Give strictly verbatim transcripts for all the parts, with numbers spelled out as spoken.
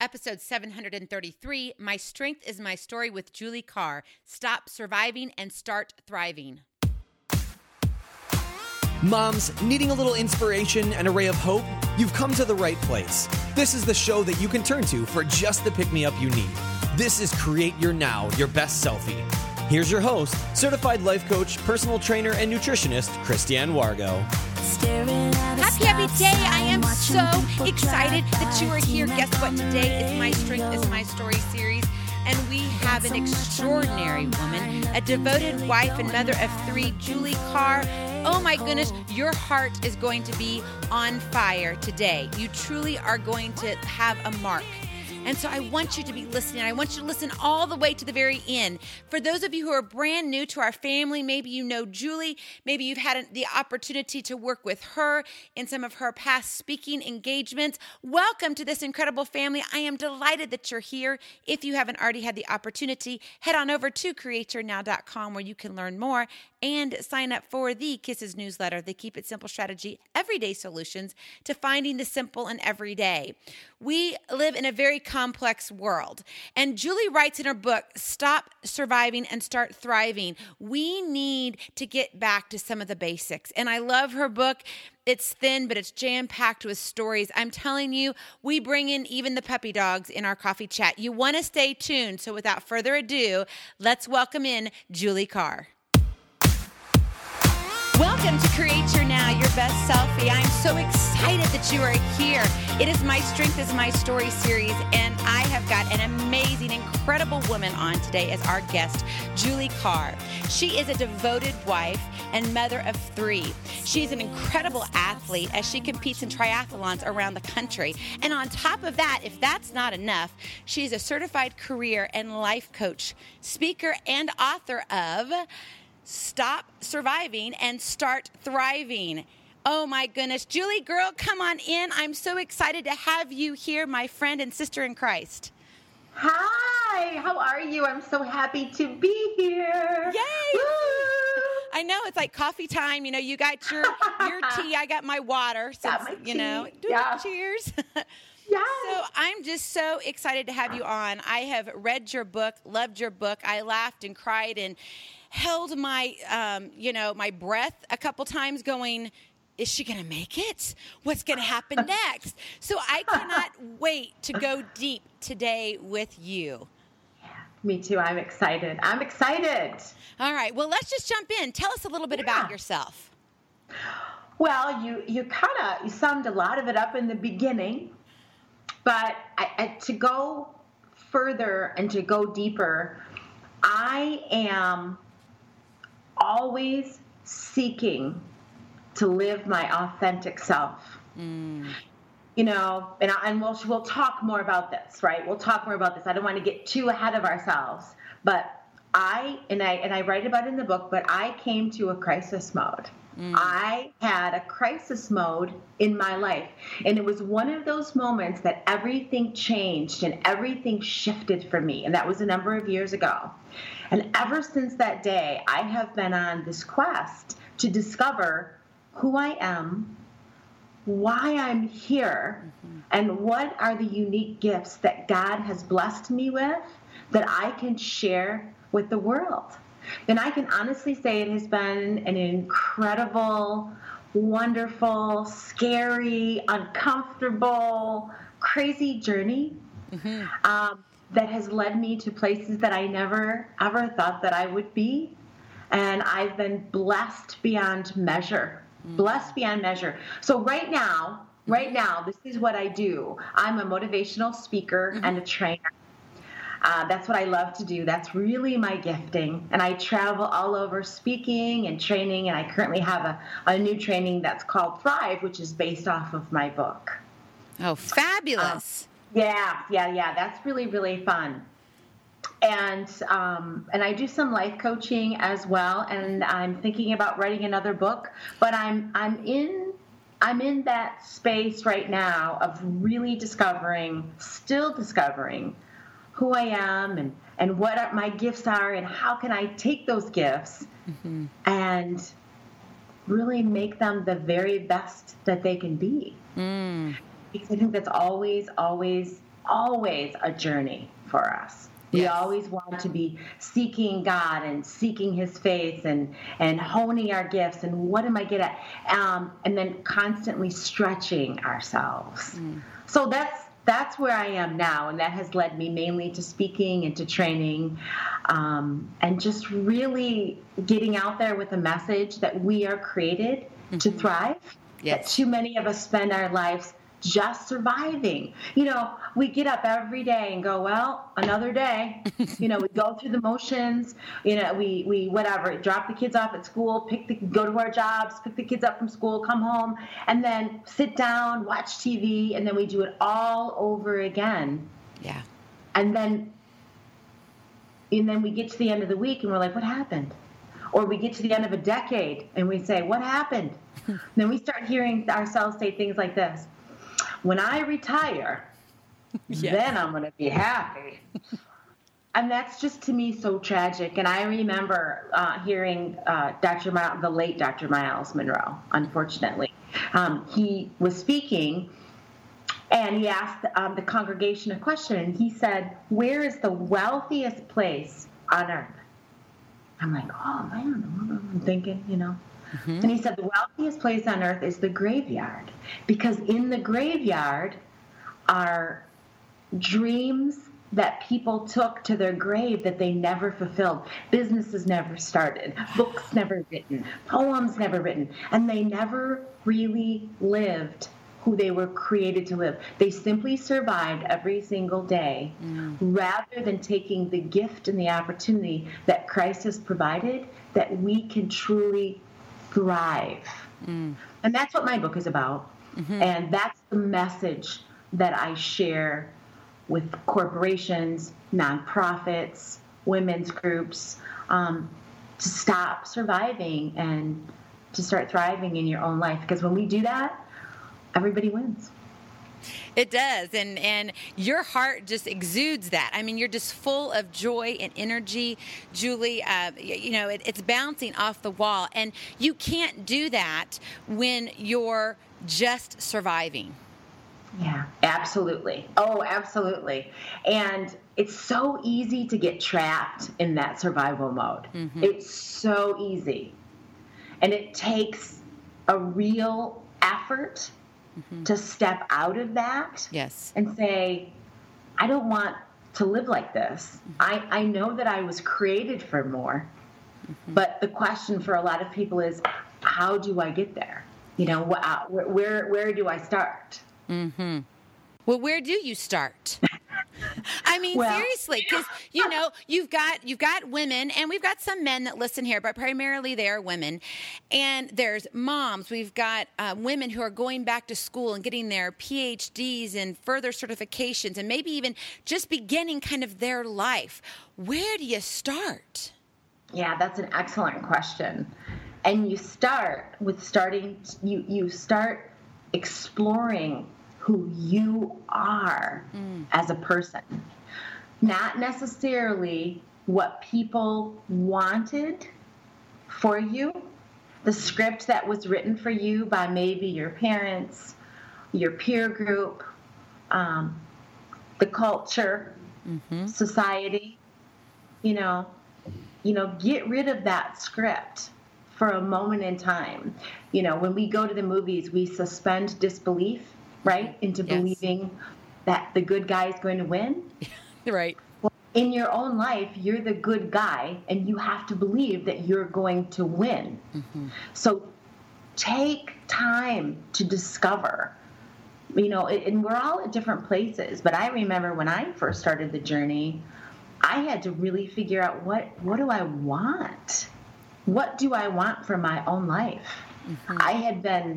episode seven hundred thirty-three, My Strength is My Story with Julie Carr. Stop surviving and start thriving. Moms, needing a little inspiration and a ray of hope? You've come to the right place. This is the show that you can turn to for just the pick-me-up you need. This is Create Your Now, Your Best Selfie. Here's your host, certified life coach, personal trainer, and nutritionist, Christiane Wargo. Happy, happy day. I am so excited that you are here. Guess what? Today is My Strength is My Story series. And we have an extraordinary woman, a devoted wife and mother of three, Julie Carr. Oh my goodness, your heart is going to be on fire today. You truly are going to have a mark. And so I want you to be listening. I want you to listen all the way to the very end. For those of you who are brand new to our family, maybe you know Julie, maybe you've had the opportunity to work with her in some of her past speaking engagements. Welcome to this incredible family. I am delighted that you're here. If you haven't already had the opportunity, head on over to create your now dot com where you can learn more and sign up for the Kisses newsletter, the Keep It Simple Strategy, Everyday Solutions to Finding the Simple and Everyday. We live in a very complex world. And Julie writes in her book, Stop Surviving and Start Thriving. We need to get back to some of the basics. And I love her book. It's thin, but it's jam-packed with stories. I'm telling you, we bring in even the puppy dogs in our coffee chat. You want to stay tuned. So without further ado, let's welcome in Julie Carr. Welcome to Create Your Now, Your Best Selfie. I'm so excited that you are here. It is My Strength is My Story series, and I have got an amazing, incredible woman on today as our guest, Julie Carr. She is a devoted wife and mother of three. She's an incredible athlete as she competes in triathlons around the country. And on top of that, if that's not enough, she's a certified career and life coach, speaker, and author of Stop Surviving and Start Thriving. Oh my goodness. Julie, girl, come on in. I'm so excited to have you here, my friend and sister in Christ. Hi, how are you? I'm so happy to be here. Yay! Woo! I know, it's like coffee time. You know, you got your your tea, I got my water. So, got my you know, tea. Yeah. Cheers. Yeah. So I'm just so excited to have you on. I have read your book, loved your book. I laughed and cried and held my, um, you know, my breath a couple times going, is she going to make it? What's going to happen next? So I cannot wait to go deep today with you. Me too. I'm excited. I'm excited. All right. Well, let's just jump in. Tell us a little bit Yeah. about yourself. Well, you, you kind of, you summed a lot of it up in the beginning, but I, I, to go further and to go deeper, I am always seeking to live my authentic self. Mm. You know, and, I, and we'll, we'll talk more about this, right? We'll talk more about this. I don't want to get too ahead of ourselves, but I, and I, and I write about it in the book, but I came to a crisis mode. Mm. I had a crisis mode in my life. And it was one of those moments that everything changed and everything shifted for me. And that was a number of years ago. And ever since that day, I have been on this quest to discover who I am, why I'm here, mm-hmm. and what are the unique gifts that God has blessed me with that I can share with the world. And I can honestly say it has been an incredible, wonderful, scary, uncomfortable, crazy journey. Mm-hmm. Um, that has led me to places that I never, ever thought that I would be. And I've been blessed beyond measure, mm. blessed beyond measure. So right now, right now, this is what I do. I'm a motivational speaker mm-hmm. and a trainer. Uh, that's what I love to do. That's really my gifting. And I travel all over speaking and training. And I currently have a, a new training that's called Thrive, which is based off of my book. Oh, fabulous. Um, Yeah, yeah, yeah. That's really, really fun. And um, and I do some life coaching as well. And I'm thinking about writing another book. But I'm I'm in I'm in that space right now of really discovering, still discovering who I am and, and what my gifts are and how can I take those gifts mm-hmm. and really make them the very best that they can be. Mm. Because I think that's always, always always a journey for us. We Yes. always want to be seeking God and seeking his face and, and honing our gifts and what am I good at? Um, and then constantly stretching ourselves. Mm. So that's that's where I am now. And that has led me mainly to speaking and to training um, and just really getting out there with a message that we are created mm-hmm. to thrive. Yes. That too many of us spend our lives just surviving. You know, we get up every day and go, well, another day. You know, we go through the motions, you know, we, we whatever, drop the kids off at school, pick the, go to our jobs, pick the kids up from school, come home, and then sit down, watch T V, and then we do it all over again. Yeah. And then, and then we get to the end of the week and we're like, what happened? Or we get to the end of a decade and we say, what happened? Then we start hearing ourselves say things like this. When I retire, yeah. then I'm going to be happy. And that's just, to me, so tragic. And I remember uh, hearing uh, Doctor Miles, the late Doctor Miles Monroe, unfortunately. Um, he was speaking, and he asked um, the congregation a question. And he said, where is the wealthiest place on earth? I'm like, oh, man, I'm thinking, you know. Mm-hmm. And he said the wealthiest place on earth is the graveyard, because in the graveyard are dreams that people took to their grave that they never fulfilled. Businesses never started, books never written, poems never written, and they never really lived who they were created to live. They simply survived every single day mm. rather than taking the gift and the opportunity that Christ has provided that we can truly thrive. Mm. And that's what my book is about. Mm-hmm. And that's the message that I share with corporations, nonprofits, women's groups, um, to stop surviving and to start thriving in your own life. Because when we do that, everybody wins. It does, and and your heart just exudes that. I mean, you're just full of joy and energy, Julie. Uh, you know, it, it's bouncing off the wall, and you can't do that when you're just surviving. Yeah, absolutely. Oh, absolutely. And it's so easy to get trapped in that survival mode. Mm-hmm. It's so easy, and it takes a real effort. Mm-hmm. to step out of that yes. and say, I don't want to live like this. Mm-hmm. I, I know that I was created for more, mm-hmm. but the question for a lot of people is, how do I get there? You know, wh- where, where, where do I start? Mm-hmm. Well, where do you start? I mean, well, seriously, because, you know, you've got you've got women, and we've got some men that listen here, but primarily they are women. And there's moms. We've got uh, women who are going back to school and getting their P H Ds and further certifications and maybe even just beginning kind of their life. Where do you start? Yeah, that's an excellent question. And you start with starting, you, you start exploring who you are mm. as a person. Not necessarily what people wanted for you, the script that was written for you by maybe your parents, your peer group, um, the culture, mm-hmm. society. You know, you know, get rid of that script for a moment in time. You know, when we go to the movies, we suspend disbelief, right, into yes. believing that the good guy is going to win. Right. Well, in your own life, you're the good guy, and you have to believe that you're going to win. Mm-hmm. So take time to discover, you know, and we're all at different places. But I remember when I first started the journey, I had to really figure out what, what do I want? What do I want for my own life? Mm-hmm. I had been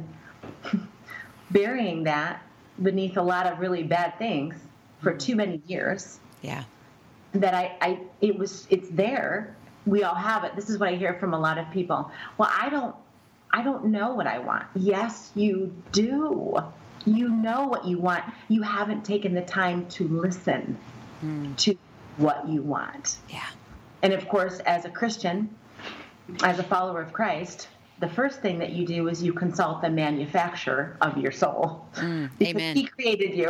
burying that beneath a lot of really bad things for too many years. Yeah. That I, I, it was, it's there. We all have it. This is what I hear from a lot of people. Well, I don't, I don't know what I want. Yes, you do. You know what you want. You haven't taken the time to listen mm. to what you want. Yeah. And of course, as a Christian, as a follower of Christ, the first thing that you do is you consult the manufacturer of your soul. Mm, because amen. He created you.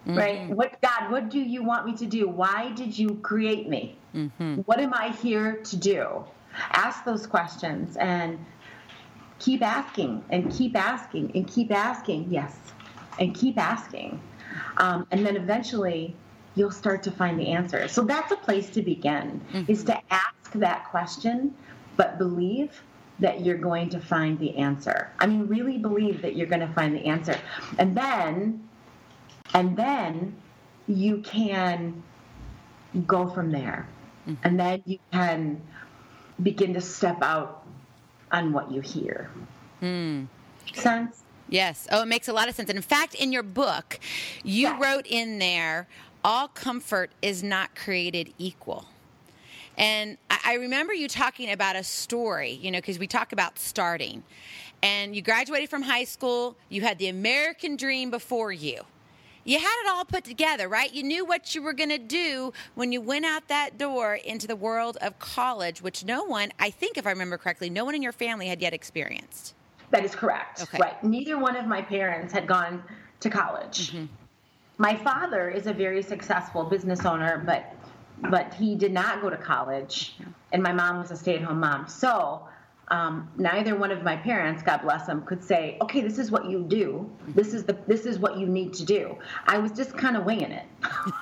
mm-hmm. right? What, God, what do you want me to do? Why did you create me? Mm-hmm. What am I here to do? Ask those questions and keep asking and keep asking and keep asking. Yes. And keep asking. Um, and then eventually you'll start to find the answer. So that's a place to begin, mm-hmm. is to ask that question, but believe that you're going to find the answer. I mean, really believe that you're going to find the answer. And then, and then you can go from there. Mm-hmm. And then you can begin to step out on what you hear. Mm. Sense? Yes. Oh, it makes a lot of sense. And in fact, in your book, you yes. wrote in there, all comfort is not created equal. And I remember you talking about a story, you know, because we talk about starting. And you graduated from high school. You had the American dream before you. You had it all put together, right? You knew what you were going to do when you went out that door into the world of college, which no one, I think if I remember correctly, no one in your family had yet experienced. That is correct. Okay. Right. Neither one of my parents had gone to college. Mm-hmm. My father is a very successful business owner, but but he did not go to college, and my mom was a stay-at-home mom. So um, neither one of my parents, God bless them, could say, "Okay, this is what you do. This is the this is what you need to do." I was just kind of winging it.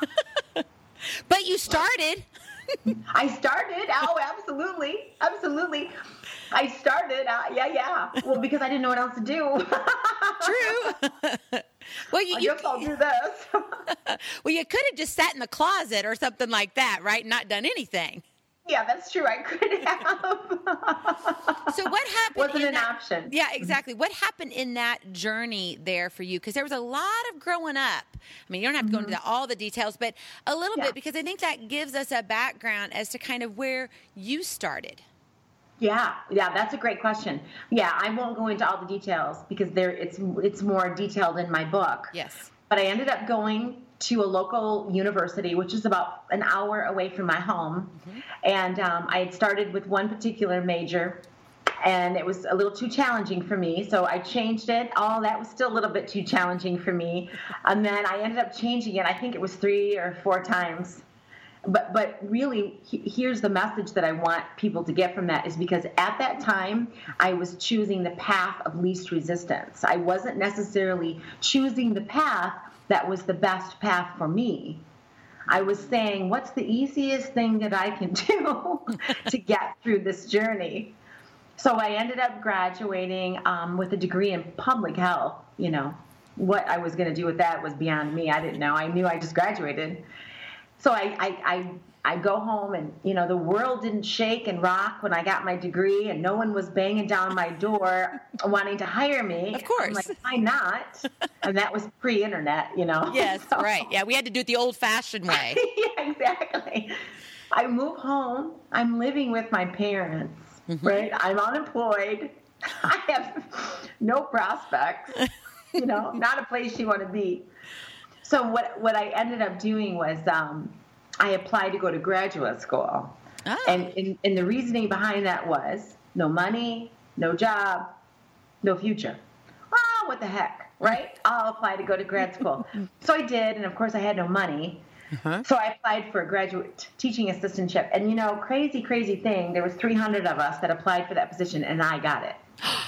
But you started. I started. Oh, absolutely, absolutely. I started. Uh, yeah, yeah. Well, because I didn't know what else to do. True. Well, you, I you, guess I'll do this. Well, you could have just sat in the closet or something like that, right? Not done anything. Yeah, that's true. I could have. So what happened? Wasn't an that, option. Yeah, exactly. What happened in that journey there for you? Because there was a lot of growing up. I mean, you don't have to go into the, all the details, but a little yeah. bit, because I think that gives us a background as to kind of where you started. Yeah, yeah, that's a great question. Yeah, I won't go into all the details because there it's it's more detailed in my book. Yes. But I ended up going to a local university, which is about an hour away from my home. Mm-hmm. And um, I had started with one particular major, and it was a little too challenging for me. So I changed it. Oh, that was still a little bit too challenging for me. And then I ended up changing it. I think it was three or four times. But but really, he, here's the message that I want people to get from that, is because at that time, I was choosing the path of least resistance. I wasn't necessarily choosing the path that was the best path for me. I was saying, what's the easiest thing that I can do to get through this journey? So I ended up graduating um, with a degree in public health. You know, what I was going to do with that was beyond me. I didn't know. I knew I just graduated. So I, I, I, I go home, and, you know, the world didn't shake and rock when I got my degree, and no one was banging down my door wanting to hire me. Of course. I'm like, why not? And that was pre-internet, you know. Yes, so, right. Yeah, we had to do it the old-fashioned way. Yeah, exactly. I move home. I'm living with my parents, mm-hmm. right? I'm unemployed. I have no prospects, you know, not a place you want to be. So what what I ended up doing was um, I applied to go to graduate school. Oh. And, and and the reasoning behind that was no money, no job, no future. Oh, what the heck, right? I'll apply to go to grad school. So I did, and of course I had no money. Uh-huh. So I applied for a graduate teaching assistantship. And, you know, crazy, crazy thing, there was three hundred of us that applied for that position, and I got it.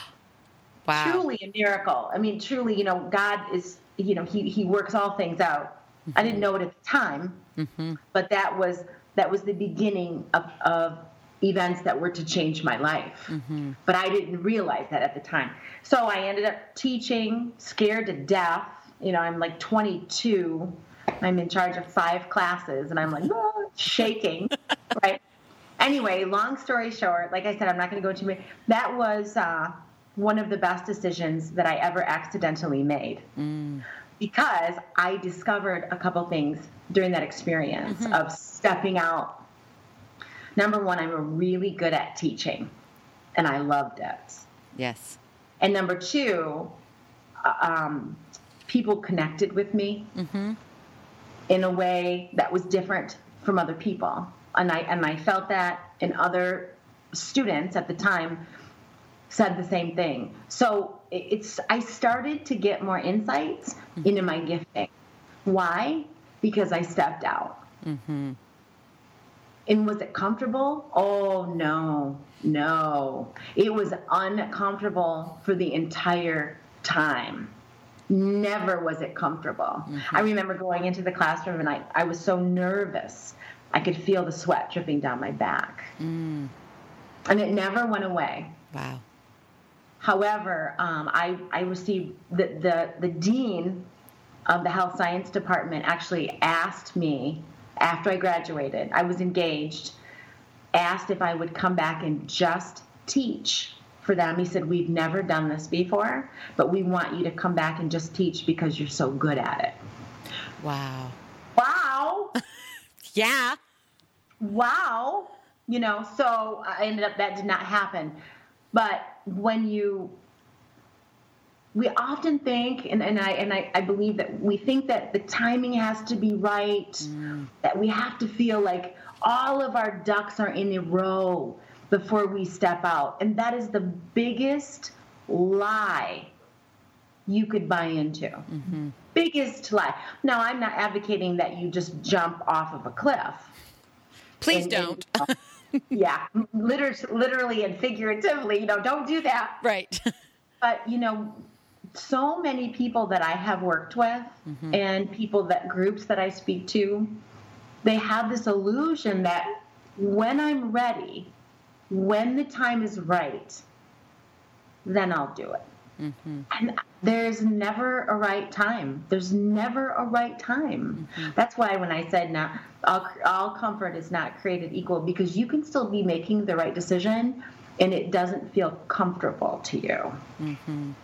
Wow. Truly a miracle. I mean, truly, you know, God is... You know, he, he works all things out. Mm-hmm. I didn't know it at the time, mm-hmm. but that was that was the beginning of, of events that were to change my life. Mm-hmm. But I didn't realize that at the time. So I ended up teaching, scared to death. You know, I'm like twenty-two. I'm in charge of five classes, and I'm like, oh, shaking, right? Anyway, long story short, like I said, I'm not going to go too much. That was... Uh, one of the best decisions that I ever accidentally made, mm. because I discovered a couple things during that experience mm-hmm. of stepping out. Number one, I'm really good at teaching, and I loved it. Yes. And number two, um, people connected with me mm-hmm. in a way that was different from other people, and I and I felt that in other students at the time said the same thing. So it's I started to get more insights mm-hmm. into my gifting. Why? Because I stepped out. Mm-hmm. And was it comfortable? Oh, no, no. It was uncomfortable for the entire time. Never was it comfortable. Mm-hmm. I remember going into the classroom and I, I was so nervous. I could feel the sweat dripping down my back. Mm. And it never went away. Wow. However, um, I, I received, the, the, the dean of the health science department actually asked me, after I graduated, I was engaged, asked if I would come back and just teach for them. He said, we've never done this before, but we want you to come back and just teach because you're so good at it. Wow. Wow. Yeah. Wow. You know, so I ended up, that did not happen. But when you, we often think, and, and I and I, I believe that we think that the timing has to be right, mm. that we have to feel like all of our ducks are in a row before we step out. And that is the biggest lie you could buy into. Mm-hmm. Biggest lie. Now, I'm not advocating that you just jump off of a cliff. Please and, don't. And, uh, yeah, literally, literally and figuratively, you know, don't do that. Right. But, you know, so many people that I have worked with mm-hmm. and people that groups that I speak to, they have this illusion that when I'm ready, when the time is right, then I'll do it. Mm-hmm. And there's never a right time. There's never a right time. Mm-hmm. That's why when I said now, all, all comfort is not created equal, because you can still be making the right decision and it doesn't feel comfortable to you. Mm-hmm.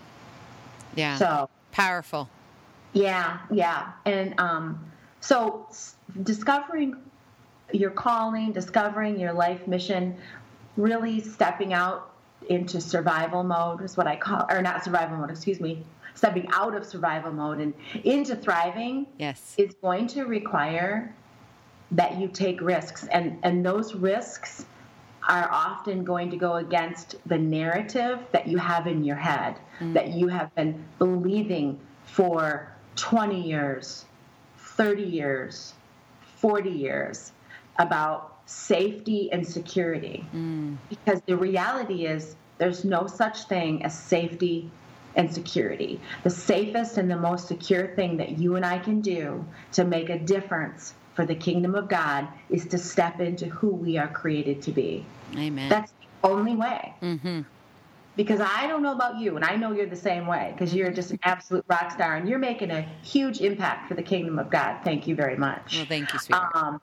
Yeah. So powerful. Yeah, yeah. And um, so s- discovering your calling, discovering your life mission, really stepping out into survival mode is what I call, or not survival mode, excuse me, stepping out of survival mode and into thriving. Yes. Is going to require that you take risks. And, and those risks are often going to go against the narrative that you have in your head, mm. that you have been believing for twenty years, thirty years, forty years about safety and security. Mm. Because the reality is there's no such thing as safety and security. The safest and the most secure thing that you and I can do to make a difference for the kingdom of God is to step into who we are created to be. Amen. That's the only way. Mm-hmm. Because I don't know about you, and I know you're the same way, because you're just an absolute rock star, and you're making a huge impact for the kingdom of God. Thank you very much. Well, thank you, sweetheart. Um,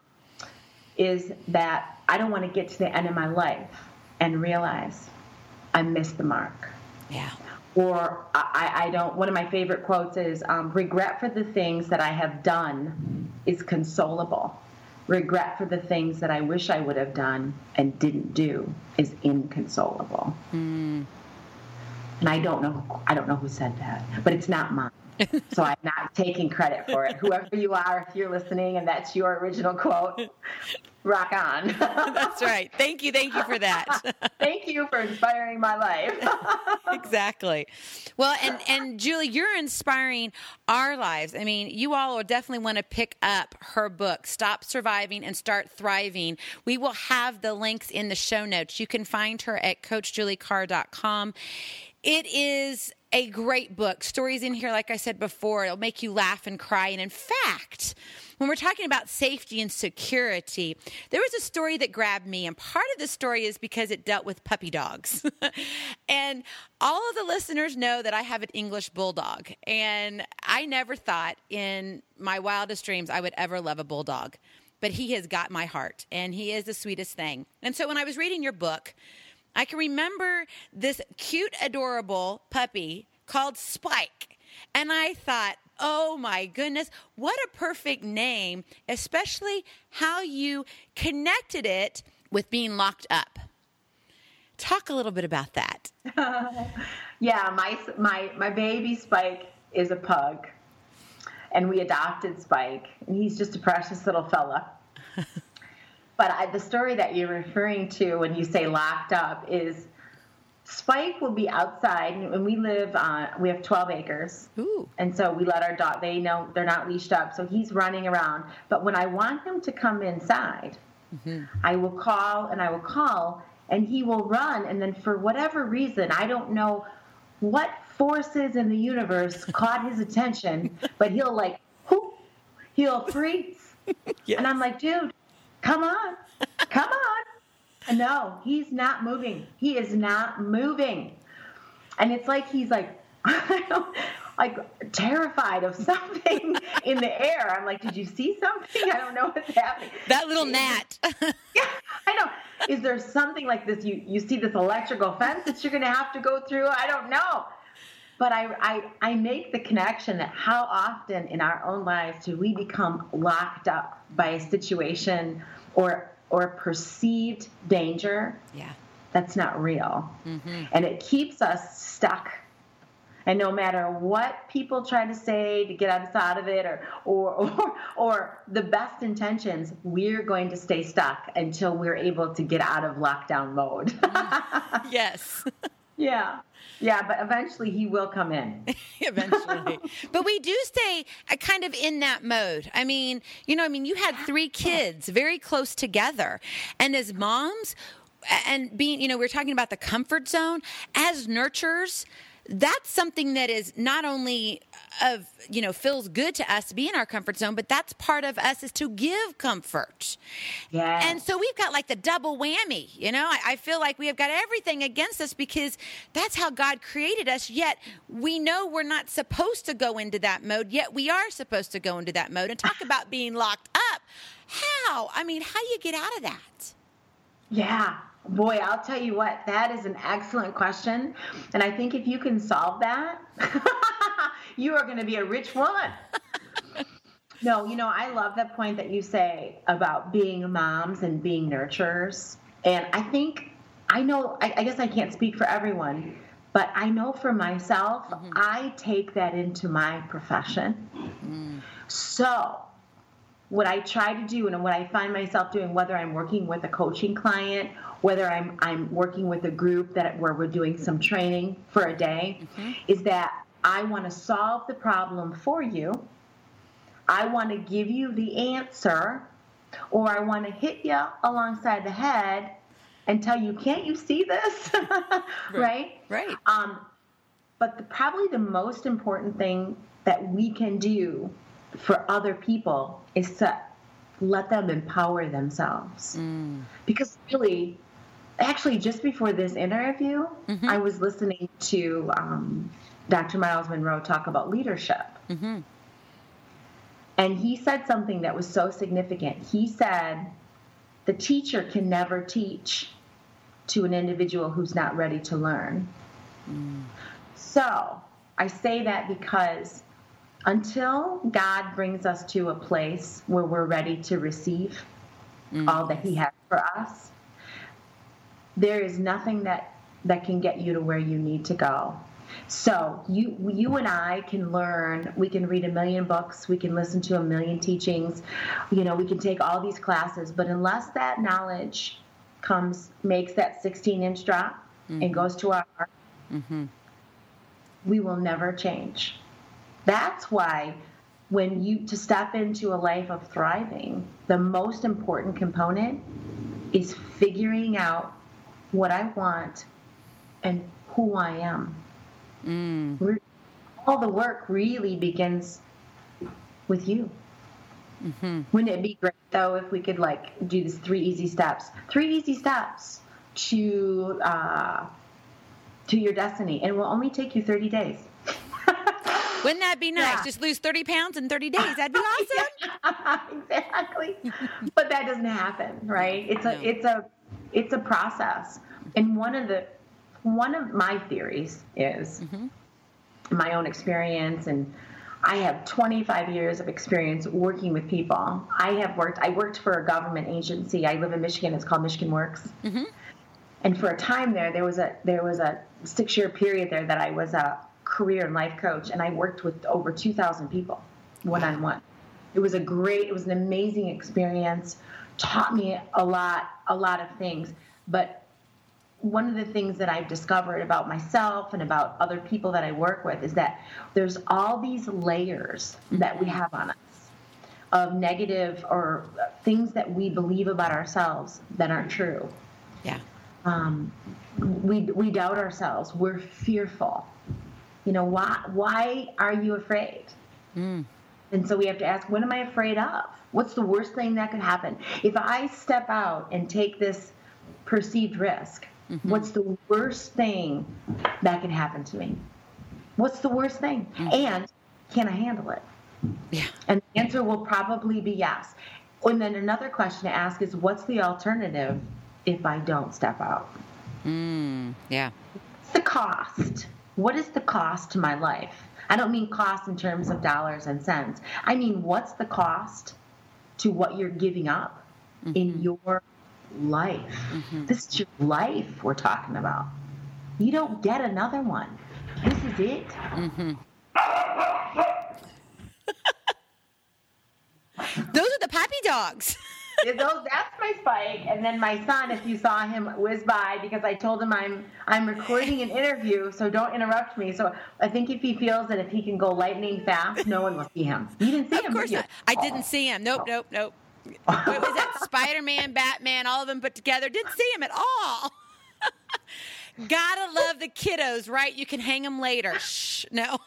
is that I don't want to get to the end of my life and realize I missed the mark. Yeah. Or I, I don't, one of my favorite quotes is, um, regret for the things that I have done is consolable. Regret for the things that I wish I would have done and didn't do is inconsolable. Mm. And I don't know, I don't know who said that, but it's not mine. So I'm not taking credit for it. Whoever you are, if you're listening and that's your original quote, rock on. That's right. Thank you. Thank you for that. Thank you for inspiring my life. Exactly. Well, and, and Julie, you're inspiring our lives. I mean, you all will definitely want to pick up her book, Stop Surviving and Start Thriving. We will have the links in the show notes. You can find her at coach julie carr dot com. It is a great book. Stories in here, like I said before, it'll make you laugh and cry. And in fact, when we're talking about safety and security, there was a story that grabbed me. And part of the story is because it dealt with puppy dogs. And all of the listeners know that I have an English bulldog. And I never thought in my wildest dreams I would ever love a bulldog. But he has got my heart, and he is the sweetest thing. And so when I was reading your book, I can remember this cute, adorable puppy called Spike. And I thought, oh my goodness, what a perfect name, especially how you connected it with being locked up. Talk a little bit about that. Yeah, my, my, my baby Spike is a pug. And we adopted Spike. And he's just a precious little fella. But I, the story that you're referring to when you say locked up is Spike will be outside, and we live on, we have twelve acres. Ooh. And so we let our dog, they know they're not leashed up, so he's running around. But when I want him to come inside, mm-hmm. I will call and I will call, and he will run. And then for whatever reason, I don't know what forces in the universe caught his attention, but he'll like, whoop, he'll freeze. Yes. And I'm like, dude, come on, come on. No, he's not moving. He is not moving. And it's like he's like, like terrified of something in the air. I'm like, did you see something? I don't know what's happening. That little gnat. Yeah, I know. Is there something like this? You you see this electrical fence that you're going to have to go through? I don't know. But I, I, I make the connection that how often in our own lives do we become locked up by a situation or or perceived danger yeah. that's not real. Mm-hmm. And it keeps us stuck. And no matter what people try to say to get us out of it or, or, or, or the best intentions, we're going to stay stuck until we're able to get out of lockdown mode. Yes. Yeah. Yeah, but eventually he will come in. Eventually. But we do stay kind of in that mode. I mean, you know, I mean, you had three kids very close together. And as moms, and being, you know, we're talking about the comfort zone, as nurturers, that's something that is not only of, you know, feels good to us to be in our comfort zone, but that's part of us is to give comfort. Yeah. And so we've got like the double whammy, you know, I, I feel like we have got everything against us because that's how God created us. Yet we know we're not supposed to go into that mode, yet we are supposed to go into that mode and talk about being locked up. How? I mean, how do you get out of that? Yeah. Boy, I'll tell you what, that is an excellent question. And I think if you can solve that, you are going to be a rich woman. No, you know, I love that point that you say about being moms and being nurturers. And I think, I know, I, I guess I can't speak for everyone, but I know for myself, mm-hmm. I take that into my profession. Mm. So what I try to do and what I find myself doing, whether I'm working with a coaching client, whether I'm I'm working with a group that where we're doing some training for a day, mm-hmm. is that I want to solve the problem for you. I want to give you the answer, or I want to hit you alongside the head and tell you, can't you see this? Right? Right. Um, but the, probably the most important thing that we can do for other people is to let them empower themselves. Mm. Because really, actually, just before this interview, mm-hmm. I was listening to um, Doctor Myles Munroe talk about leadership. Mm-hmm. And he said something that was so significant. He said, the teacher can never teach to an individual who's not ready to learn. Mm. So I say that because until God brings us to a place where we're ready to receive mm. all that he has for us, there is nothing that, that can get you to where you need to go. So you you and I can learn, we can read a million books, we can listen to a million teachings, you know, we can take all these classes, but unless that knowledge comes, makes that sixteen-inch drop mm-hmm. and goes to our heart, mm-hmm. we will never change. That's why when you, to step into a life of thriving, the most important component is figuring out what I want and who I am. Mm. All the work really begins with you. Mm-hmm. Wouldn't it be great, though, if we could, like, do these three easy steps? Three easy steps to uh, to your destiny. And it will only take you thirty days. Wouldn't that be nice? Yeah. Just lose thirty pounds in thirty days. That'd be awesome. Yeah, exactly. But that doesn't happen, right? It's a no. it's a it's a process. And one of the one of my theories is mm-hmm. my own experience, and I have twenty-five years of experience working with people. I have worked I worked for a government agency. I live in Michigan. It's called Michigan Works. Mm-hmm. And for a time there, there was a there was a six-year period there that I was a career and life coach, and I worked with over two thousand people one-on-one. It was a great, it was an amazing experience, taught me a lot, a lot of things. But one of the things that I've discovered about myself and about other people that I work with is that there's all these layers that we have on us of negative or things that we believe about ourselves that aren't true. Yeah. Um, we we doubt ourselves. We're fearful. You know, why why are you afraid? Mm. And so we have to ask, what am I afraid of? What's the worst thing that could happen? If I step out and take this perceived risk, mm-hmm. what's the worst thing that can happen to me? What's the worst thing? Mm-hmm. And can I handle it? Yeah. And the answer will probably be yes. And then another question to ask is, what's the alternative if I don't step out? Mm, yeah. What's the cost? What is the cost to my life? I don't mean cost in terms of dollars and cents. I mean, what's the cost to what you're giving up mm-hmm. in your life? Mm-hmm. This is your life we're talking about. You don't get another one. This is it. Mm-hmm. Those are the puppy dogs. Those, that's my Spike. And then my son, if you saw him whiz by, because I told him I'm I'm recording an interview, so don't interrupt me. So I think if he feels that if he can go lightning fast, no one will see him. You didn't see of him, Of course did you? not. I didn't see him. Nope, nope, nope. What was that? Spider-Man, Batman, all of them put together. Didn't see him at all. Gotta love the kiddos, right? You can hang them later. Shh, no.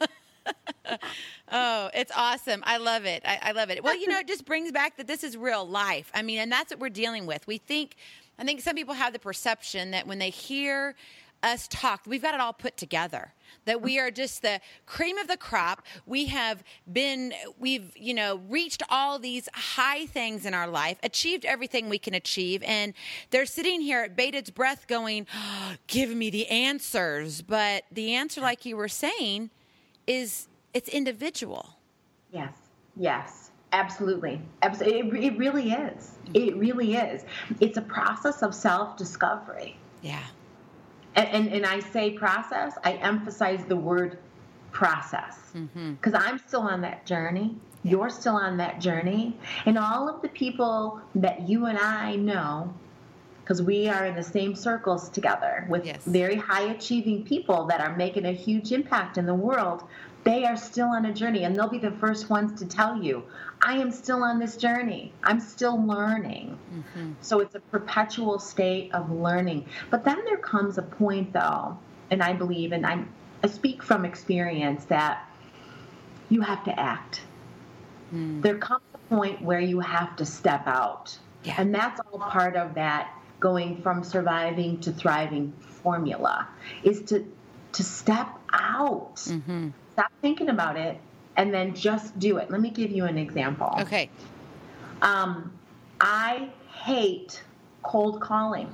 Oh, it's awesome. I love it. I, I love it. Well, you know, it just brings back that this is real life. I mean, and that's what we're dealing with. We think, I think some people have the perception that when they hear us talk, we've got it all put together, that we are just the cream of the crop. We have been, we've, you know, reached all these high things in our life, achieved everything we can achieve. And they're sitting here at bated breath going, oh, give me the answers. But the answer, like you were saying, is it's individual. Yes, yes, absolutely. Absolutely. It, it really is. It really is. It's a process of self-discovery. Yeah. And, and, and I say process, I emphasize the word process. Because mm-hmm. I'm still on that journey. You're still on that journey. And all of the people that you and I know, because we are in the same circles together with yes. very high-achieving people that are making a huge impact in the world, they are still on a journey, and they'll be the first ones to tell you, I am still on this journey. I'm still learning. Mm-hmm. So it's a perpetual state of learning. But then there comes a point, though, and I believe, and I'm, I speak from experience, that you have to act. Mm. There comes a point where you have to step out. Yeah. And that's all part of that going from surviving to thriving formula, is to to step out. Mm-hmm. Stop thinking about it and then just do it. Let me give you an example. Okay. Um, I hate cold calling.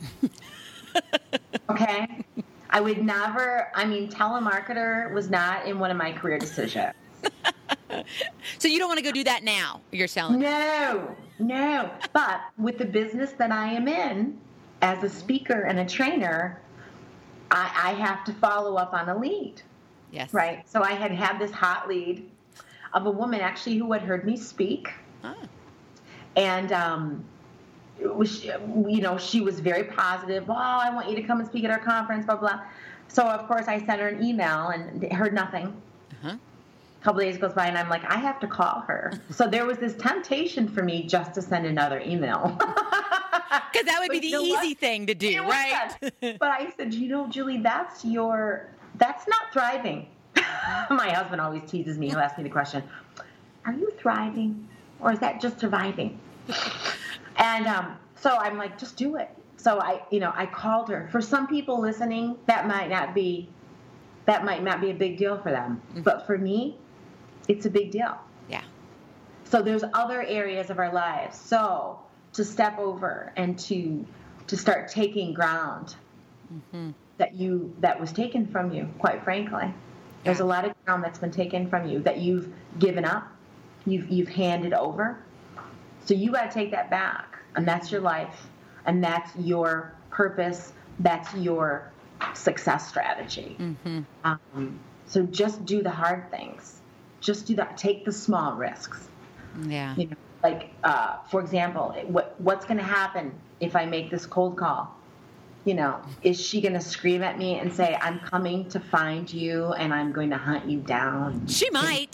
Okay? I would never, I mean, telemarketer was not in one of my career decisions. So you don't want to go do that now, you're selling? No, no. But with the business that I am in, as a speaker and a trainer, I, I have to follow up on a lead. Yes. Right? So I had had this hot lead of a woman actually who had heard me speak. Ah. And, um, it was, you know, she was very positive. Oh, I want you to come and speak at our conference, blah, blah. So, of course, I sent her an email and heard nothing. Uh-huh. A couple days goes by, and I'm like, I have to call her. So there was this temptation for me just to send another email. Because that would but be the you know easy what? thing to do, it right? But I said, you know, Julie, that's your, that's not thriving. My husband always teases me. He'll ask me the question, are you thriving or is that just surviving? And um, so I'm like, just do it. So I, you know, I called her. For some people listening, that might not be, that might not be a big deal for them. Mm-hmm. But for me, it's a big deal. Yeah. So there's other areas of our lives. So to step over and to to start taking ground mm-hmm. that you that was taken from you, quite frankly. Yeah. There's a lot of ground that's been taken from you that you've given up, you've you've handed over. So you got to take that back, and that's your life, and that's your purpose, that's your success strategy. Mm-hmm. Um, so just do the hard things. Just do that. Take the small risks. Yeah. You know, like, uh, for example, what what's going to happen if I make this cold call? You know, is she going to scream at me and say, I'm coming to find you and I'm going to hunt you down? She might.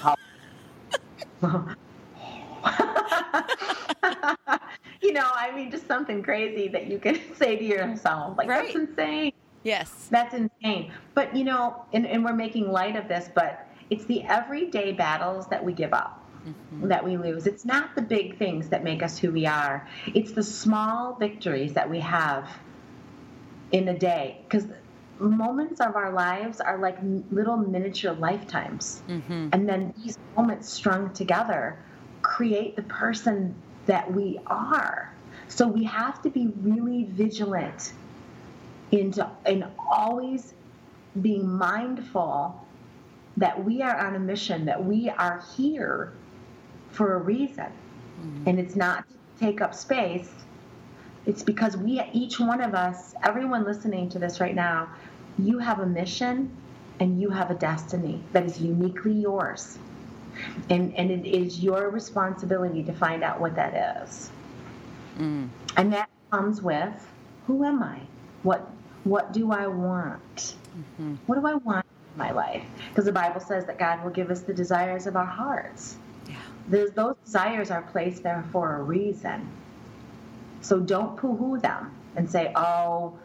You know, I mean, just something crazy that you can say to yourself. Like, right. That's insane. Yes. That's insane. But, you know, and, and we're making light of this, but it's the everyday battles that we give up, mm-hmm. that we lose. It's not the big things that make us who we are. It's the small victories that we have in a day. Because moments of our lives are like little miniature lifetimes. Mm-hmm. And then these moments strung together create the person that we are. So we have to be really vigilant into in always being mindful that we are on a mission, that we are here for a reason. Mm-hmm. And it's not to take up space. It's because we, each one of us, everyone listening to this right now, you have a mission and you have a destiny that is uniquely yours. And and it is your responsibility to find out what that is. Mm. And that comes with, who am I? What what do I want? Mm-hmm. What do I want in my life? Because the Bible says that God will give us the desires of our hearts. Yeah. There's, those desires are placed there for a reason. So don't poo-hoo them and say, oh,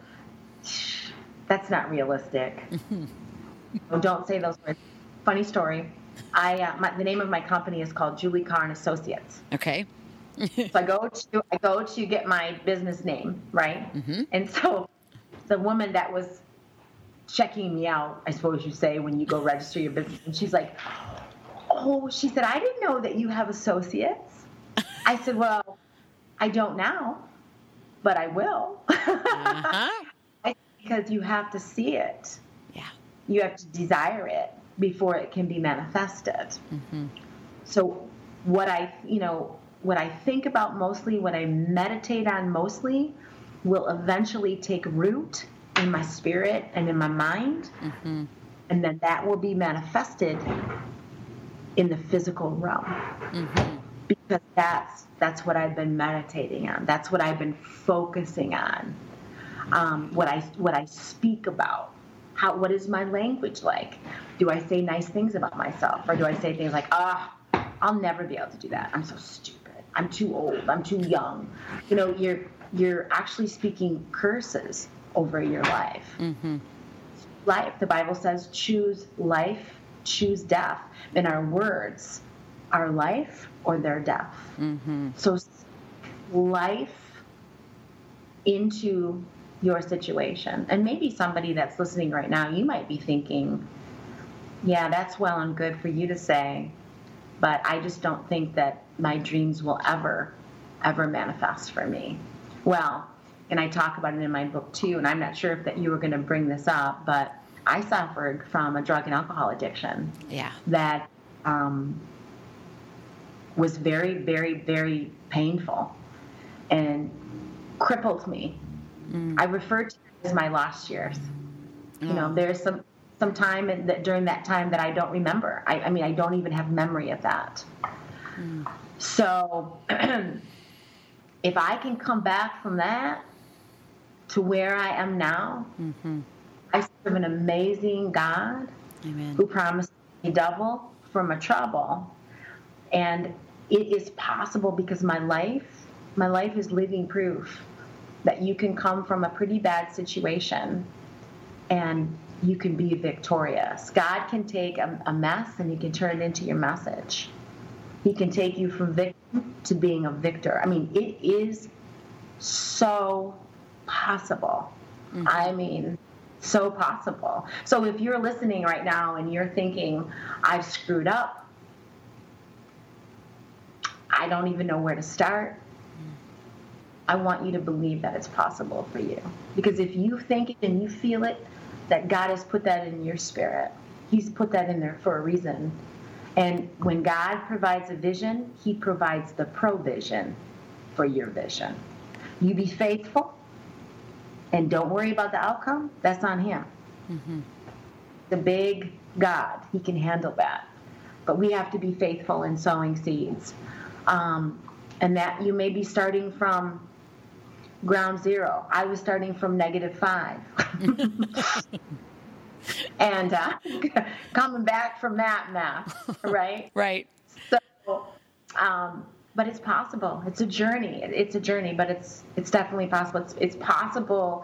that's not realistic. Mm-hmm. Don't say those words. Funny story. I uh, my, the name of my company is called Julie Carr and Associates. Okay. So I go to I go to get my business name, right? Mm-hmm. And so the woman that was checking me out, I suppose you say, when you go register your business, and she's like, "Oh," she said, "I didn't know that you have associates." I said, "Well, I don't now, but I will." Uh-huh. I, because you have to see it. Yeah. You have to desire it before it can be manifested. Mm-hmm. So what I, you know, what I think about mostly, what I meditate on mostly, will eventually take root in my spirit and in my mind. Mm-hmm. And then that will be manifested in the physical realm. Mm-hmm. Because that's, that's what I've been meditating on. That's what I've been focusing on. Um, what I, what I speak about. How, what is my language like? Do I say nice things about myself? Or do I say things like, ah, oh, I'll never be able to do that. I'm so stupid. I'm too old. I'm too young. You know, you're you're actually speaking curses over your life. Mm-hmm. Life, the Bible says, choose life, choose death. And our words are life or they're death. Mm-hmm. So life into your situation. And maybe somebody that's listening right now, you might be thinking, yeah, that's well and good for you to say, but I just don't think that my dreams will ever, ever manifest for me. Well, and I talk about it in my book too, and I'm not sure if that you were going to bring this up, but I suffered from a drug and alcohol addiction. Yeah. That um, was very, very, very painful and crippled me. Mm. I refer to it as my lost years. Mm. You know, there's some, some time in that, during that time that I don't remember. I, I mean, I don't even have memory of that. Mm. So if I can come back from that to where I am now, mm-hmm. I serve an amazing God. Amen. Who promised me double for my trouble. And it is possible because my life, my life is living proof that you can come from a pretty bad situation and you can be victorious. God can take a, a mess and he can turn it into your message. He can take you from victim to being a victor. I mean, it is so possible. Mm-hmm. I mean, so possible. So if you're listening right now and you're thinking, I've screwed up, I don't even know where to start, I want you to believe that it's possible for you. Because if you think it and you feel it, that God has put that in your spirit. He's put that in there for a reason. And when God provides a vision, he provides the provision for your vision. You be faithful and don't worry about the outcome. That's on him. Mm-hmm. The big God, he can handle that. But we have to be faithful in sowing seeds. Um, and that you may be starting from ground zero. I was starting from negative five. And uh, coming back from that math, right? Right. So, um, but it's possible. It's a journey. It's a journey, but it's it's definitely possible. It's, it's possible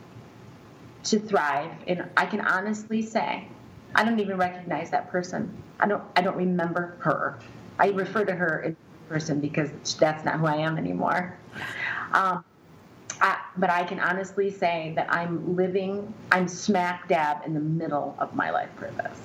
to thrive. And I can honestly say, I don't even recognize that person. I don't. I don't remember her. I refer to her in person because that's not who I am anymore. Um, I, but I can honestly say that I'm living, I'm smack dab in the middle of my life purpose.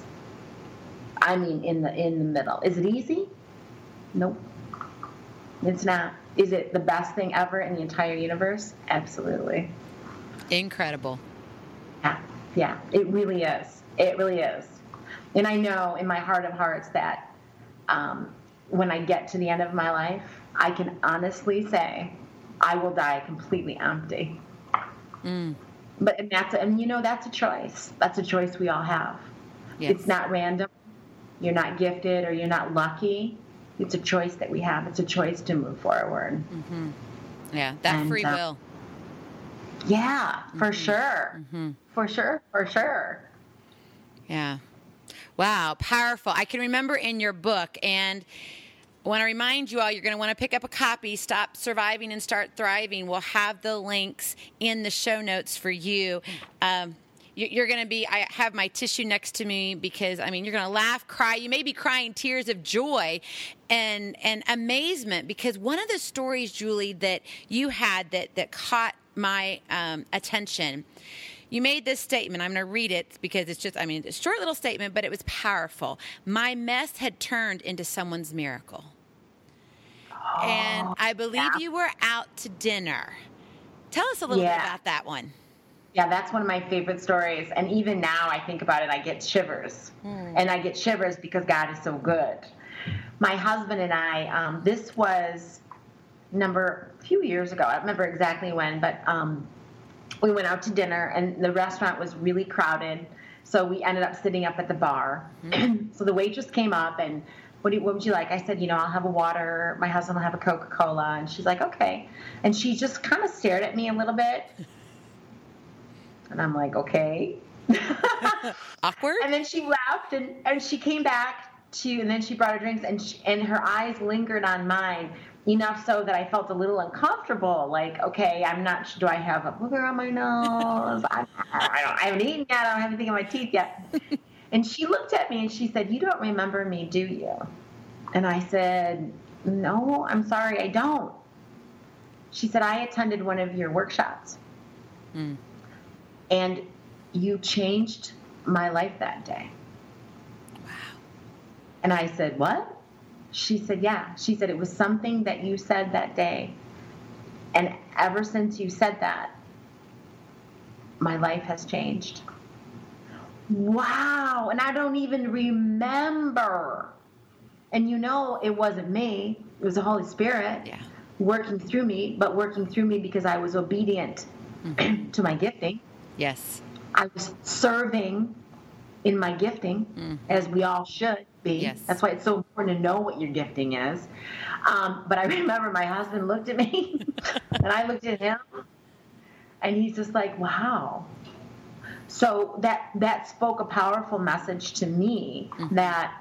I mean, in the in the middle. Is it easy? Nope. It's not. Is it the best thing ever in the entire universe? Absolutely. Incredible. Yeah, yeah, it really is. It really is. And I know in my heart of hearts that um, when I get to the end of my life, I can honestly say I will die completely empty. Mm. But and that's and you know that's a choice. That's a choice we all have. Yes. It's not random. You're not gifted or you're not lucky. It's a choice that we have. It's a choice to move forward. Mm-hmm. Yeah, that and, free uh, will. Yeah, for mm-hmm. sure. Mm-hmm. For sure, for sure. Yeah. Wow, powerful. I can remember in your book, and I want to remind you all, you're going to want to pick up a copy, Stop Surviving and Start Thriving. We'll have the links in the show notes for you. Um, you're going to be, I have my tissue next to me because, I mean, you're going to laugh, cry. You may be crying tears of joy and, and amazement because one of the stories, Julie, that you had that, that caught my um, attention, you made this statement. I'm going to read it because it's just, I mean, it's a short little statement, but it was powerful. My mess had turned into someone's miracle. Oh, and I believe yeah. you were out to dinner. Tell us a little yeah. bit about that one. Yeah, that's one of my favorite stories. And even now I think about it, I get shivers. Hmm. And I get shivers because God is so good. My husband and I, um, this was number a few years ago. I don't remember exactly when, but um, we went out to dinner and the restaurant was really crowded. So we ended up sitting up at the bar. Hmm. So the waitress came up and, what, do you, what would you like? I said, you know, I'll have a water. My husband will have a Coca-Cola. And she's like, okay. And she just kind of stared at me a little bit. And I'm like, okay. Awkward. And then she left, and, and she came back to, and then she brought her drinks, and she, and her eyes lingered on mine enough so that I felt a little uncomfortable. Like, okay, I'm not. Do I have a booger on my nose? I, I don't. I haven't eaten yet. I don't have anything in my teeth yet. And she looked at me and she said, "You don't remember me, do you?" And I said, "No, I'm sorry, I don't." She said, "I attended one of your workshops." Hmm. And you changed my life that day. Wow. And I said, what? She said, yeah. She said, it was something that you said that day. And ever since you said that, my life has changed. Wow. And I don't even remember. And you know, it wasn't me. It was the Holy Spirit yeah. working through me, but working through me because I was obedient mm-hmm. to my gifting. Yes. I was serving in my gifting, mm-hmm. as we all should be. Yes. That's why it's so important to know what your gifting is. Um, but I remember my husband looked at me, and I looked at him, and he's just like, wow. So that, that spoke a powerful message to me mm-hmm. that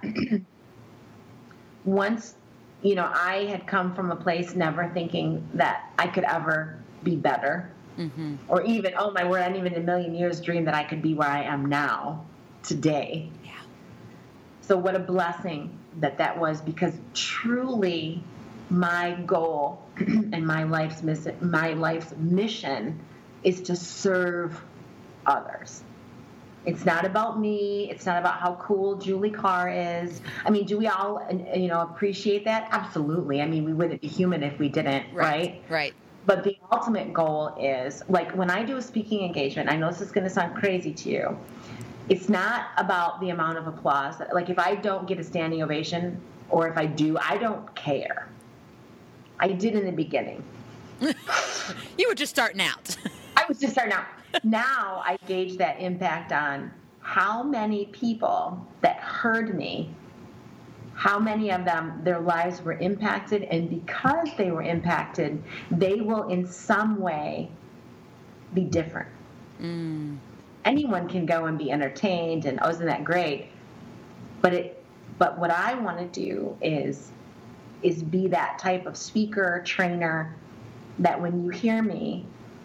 once, you know, I had come from a place never thinking that I could ever be better. Mm-hmm. Or even, oh my word, I didn't even in a million years dream that I could be where I am now, today. Yeah. So what a blessing that that was, because truly my goal and my life's miss- my life's mission is to serve others. It's not about me. It's not about how cool Julie Carr is. I mean, do we all, you know, appreciate that? Absolutely. I mean, we wouldn't be human if we didn't, right? Right. Right. But the ultimate goal is, like, when I do a speaking engagement, I know this is going to sound crazy to you. It's not about the amount of applause. Like, if I don't get a standing ovation, or if I do, I don't care. I did in the beginning. You were just starting out. I was just starting out. Now I gauge that impact on how many people that heard me how many of them, their lives were impacted, and because they were impacted, they will in some way be different. Mm. Anyone can go and be entertained and, oh, isn't that great? But it, but what I want to do is, is be that type of speaker, trainer, that when you hear me,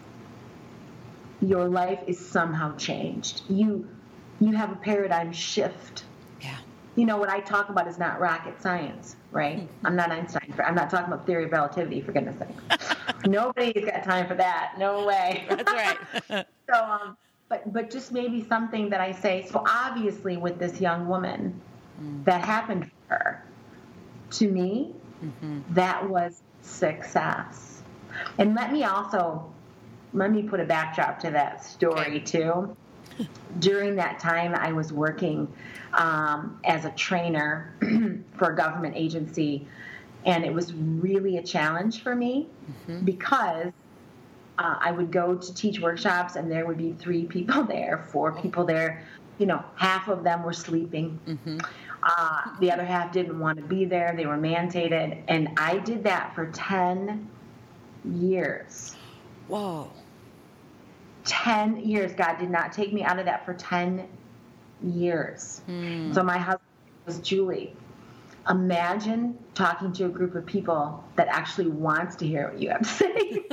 your life is somehow changed. You, you have a paradigm shift. Yeah. You know, what I talk about is not rocket science, right? Mm-hmm. I'm not Einstein. I'm not talking about theory of relativity, for goodness sake. Nobody's got time for that. No way. That's right. so, um, but but just maybe something that I say. So obviously, with this young woman, mm. that happened for her. To me, mm-hmm. that was success. And let me also let me put a backdrop to that story too. During that time, I was working um, as a trainer for a government agency, and it was really a challenge for me mm-hmm. because uh, I would go to teach workshops, and there would be three people there, four people there. You know, half of them were sleeping. Mm-hmm. Uh, the other half didn't want to be there. They were mandated, and I did that for ten years. Whoa. ten years. God did not take me out of that for ten years. Mm. So my husband was, Julie, imagine talking to a group of people that actually wants to hear what you have to say.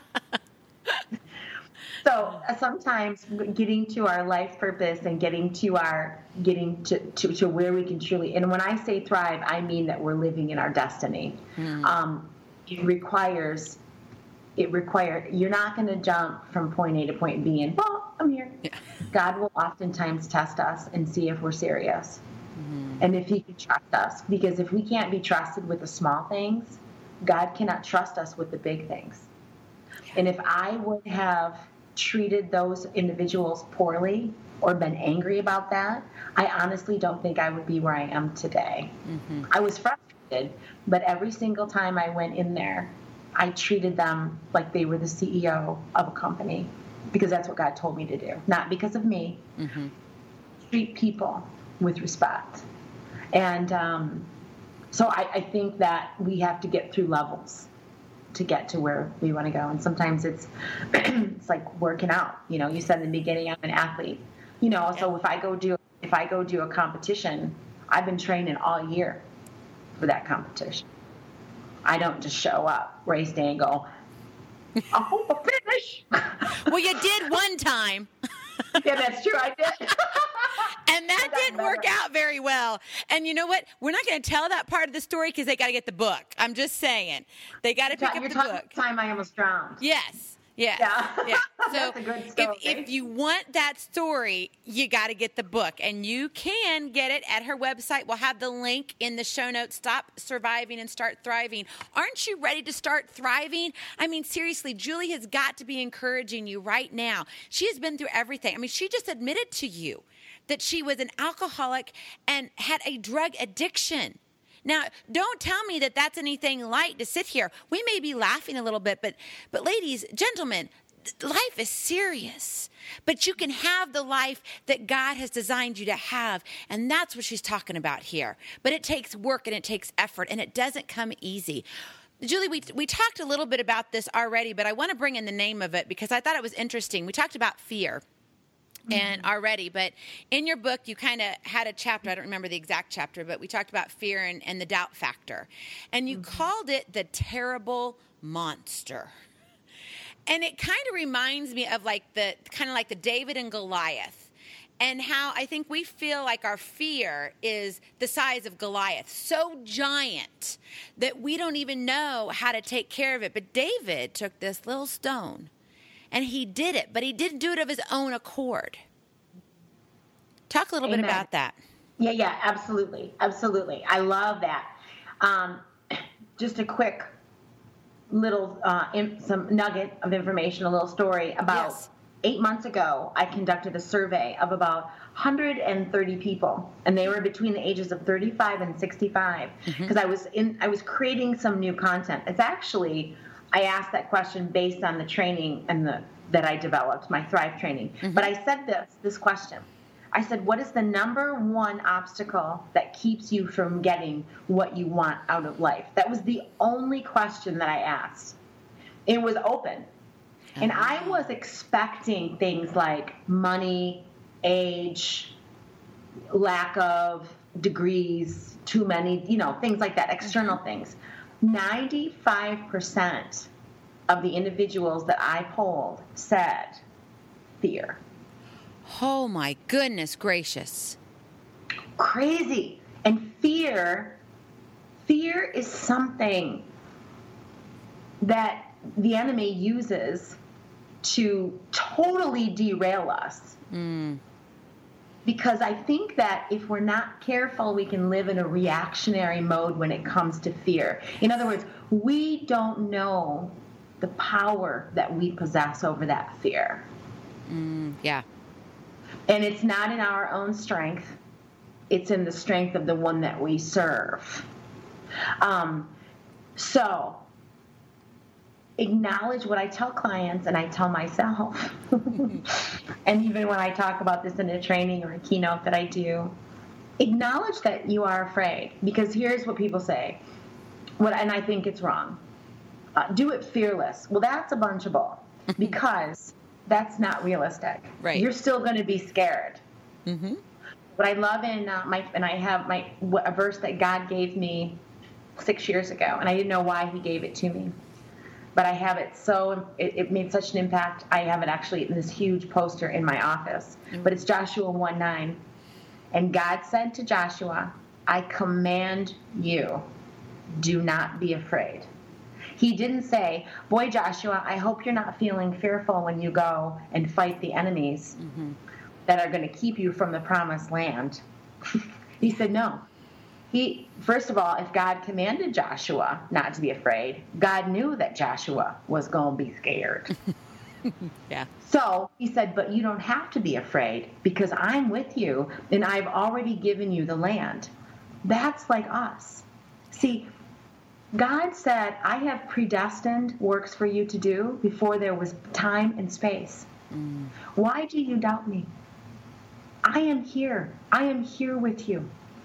So uh, sometimes getting to our life purpose and getting to our, getting to, to, to where we can truly, and when I say thrive, I mean that we're living in our destiny. Mm. Um, it requires It required, you're not going to jump from point A to point B and, well, I'm here. Yeah. God will oftentimes test us and see if we're serious mm-hmm. and if he can trust us. Because if we can't be trusted with the small things, God cannot trust us with the big things. Yeah. And if I would have treated those individuals poorly or been angry about that, I honestly don't think I would be where I am today. Mm-hmm. I was frustrated, but every single time I went in there, I treated them like they were the C E O of a company because that's what God told me to do, not because of me. Mm-hmm. Treat people with respect. And um, so I, I think that we have to get through levels to get to where we want to go. And sometimes it's it's like working out. You know, you said in the beginning, I'm an athlete. You know, so if I go do if I go do a competition, I've been training all year for that competition. I don't just show up, race day, and go, oh, finish. Well, you did one time. Yeah, that's true. I did. And that didn't better. work out very well. And you know what? We're not going to tell that part of the story because they got to get the book. I'm just saying. They got to pick You're up the talking book. The time I almost drowned. Yes. Yes. Yeah. Yeah. So That's a good story. If, if you want that story, you got to get the book. And you can get it at her website. We'll have the link in the show notes. Stop Surviving and Start Thriving. Aren't you ready to start thriving? I mean, seriously, Julie has got to be encouraging you right now. She has been through everything. I mean, she just admitted to you that she was an alcoholic and had a drug addiction. Now, don't tell me that that's anything light to sit here. We may be laughing a little bit, but, but ladies, gentlemen, life is serious. But you can have the life that God has designed you to have, and that's what she's talking about here. But it takes work and it takes effort, and it doesn't come easy. Julie, we we talked a little bit about this already, but I want to bring in the name of it because I thought it was interesting. We talked about fear. And already, but in your book, you kind of had a chapter, I don't remember the exact chapter, but we talked about fear and, and the doubt factor. And you mm-hmm. called it the terrible monster. And it kind of reminds me of like the, kind of like the David and Goliath. And how I think we feel like our fear is the size of Goliath, so giant that we don't even know how to take care of it. But David took this little stone. And he did it, but he didn't do it of his own accord. Talk a little Amen. bit about that. Yeah, yeah, absolutely. Absolutely. I love that. Um, just a quick little, uh, in, some nugget of information, a little story. About yes. eight months ago, I conducted a survey of about one hundred thirty people, and they were between the ages of thirty-five and sixty-five, because mm-hmm. I was in, I was creating some new content. It's actually... I asked that question based on the training and the that I developed, my Thrive training. Mm-hmm. But I said this this question: I said, what is the number one obstacle that keeps you from getting what you want out of life? That was the only question that I asked. It was open. And I was expecting things like money, age, lack of degrees, too many, you know, things like that, external mm-hmm. things. ninety-five percent of the individuals that I polled said fear. Oh, my goodness gracious. Crazy. And fear, fear is something that the enemy uses to totally derail us. Mm. Because I think that if we're not careful, we can live in a reactionary mode when it comes to fear. In other words, we don't know the power that we possess over that fear. Mm, yeah. And it's not in our own strength. It's in the strength of the one that we serve. Um, so... acknowledge what I tell clients and I tell myself. And even when I talk about this in a training or a keynote that I do, acknowledge that you are afraid. Because here's what people say, what, and I think it's wrong. Uh, do it fearless. Well, that's a bunch of bull because that's not realistic. Right. You're still going to be scared. Mm-hmm. What I love in uh, my, and I have my a verse that God gave me six years ago, and I didn't know why He gave it to me. But I have it so, it, it made such an impact. I have it actually in this huge poster in my office. Mm-hmm. But it's Joshua one nine. And God said to Joshua, I command you, do not be afraid. He didn't say, boy, Joshua, I hope you're not feeling fearful when you go and fight the enemies mm-hmm. that are going to keep you from the promised land. He said, no. He, first of all, if God commanded Joshua not to be afraid, God knew that Joshua was going to be scared. Yeah. So he said, but you don't have to be afraid because I'm with you and I've already given you the land. That's like us. See, God said, I have predestined works for you to do before there was time and space. Mm. Why do you doubt me? I am here. I am here with you.